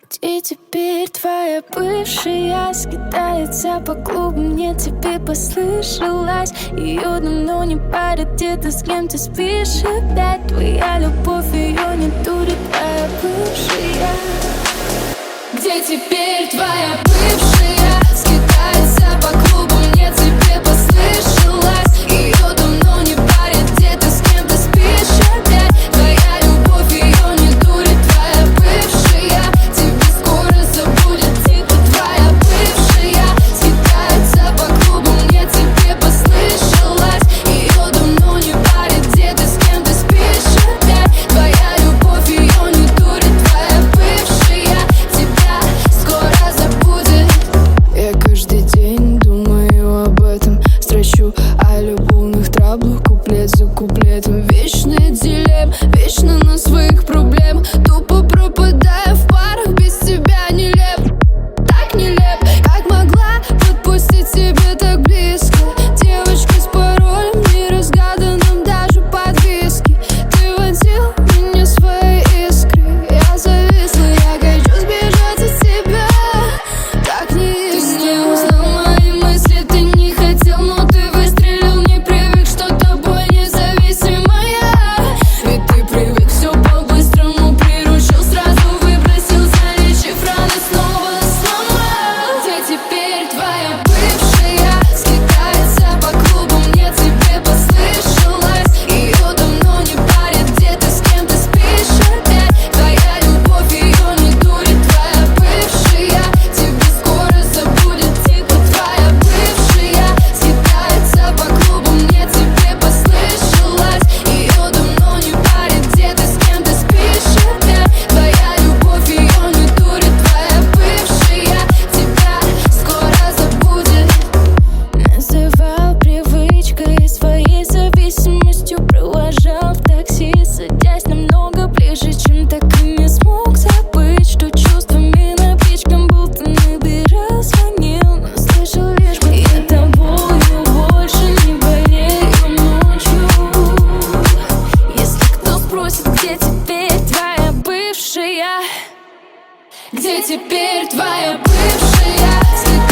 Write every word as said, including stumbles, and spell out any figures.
Где теперь твоя бывшая? Скитается по клубу, мне тебе послышалось. Ее давно не парит, где-то с кем-то спишь опять. Твоя любовь, ее не дурит, твоя бывшая. Где теперь твоя бывшая? Скитается по клубу, мне тебе послышалось. Ее давно не парит, где-то с кем-то спишь опять. Твоя любовь, ее не дурит, твоя бывшая. Тебе скоро забудет, типа твоя бывшая. Скитается по клубу, мне тебе послышалось. Ее давно не парит, где-то с кем-то спишь опять. Твоя любовь, ее не дурит, твоя бывшая. Тебя скоро забудет. Я каждый день думаю об этом, строчу о любовных траблах, куплет за куплетом. Вечная дилемма, вечно на своих проблем. Тупо пропадаю в парах, без тебя нелеп. Так нелеп, как могла подпустить тебя так близко. Девочка с паролем неразгаданным, даже подвески. Ты водил меня своей искрой, я зависла, я хочу сбежать от тебя. Так не искренне. Ты не узнал мои мысли, ты не хотел, но ты выстрелил, не привык, что тобой независимая. Ведь ты привык все по-быстрому, приручил, сразу выбросил, залечив раны, снова сломал. Где теперь твоя бывшая? Скитается по клубу, мне тебе послышалось. Ее давно не парит, где-то с кем-то спишь опять. Твоя любовь, ее не дурит, твоя бывшая. Тебе скоро забудет, типа твоя бывшая. Скитается по клубу, мне тебе послышалось. Ее давно не парит, где-то с кем-то спишь опять. Твоя любовь, ее не дурит, твоя бывшая. Тебя скоро забудет. Называл привычкой своей зависимостью, провожал в такси, садясь намного ближе, чем так и не смог забыть, что чувствами напичкан был. Ты набирал, звонил, но слышал лишь бы я тобою больше не болею ночью. Если кто спросит, где теперь твоя бывшая? Где теперь твоя бывшая?